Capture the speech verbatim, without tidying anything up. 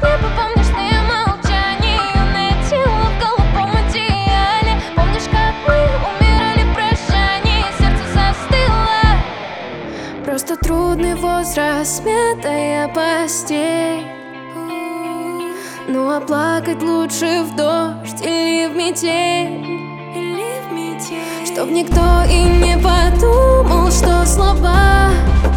небо, помнишь молчание, юное тело в голубом одеяле. Помнишь, как мы умирали в прощании, сердце застыло. Просто трудный возраст, смятая постель. Ну а плакать лучше в дождь или в метель, или в метель. Чтоб никто и не подумал, что слова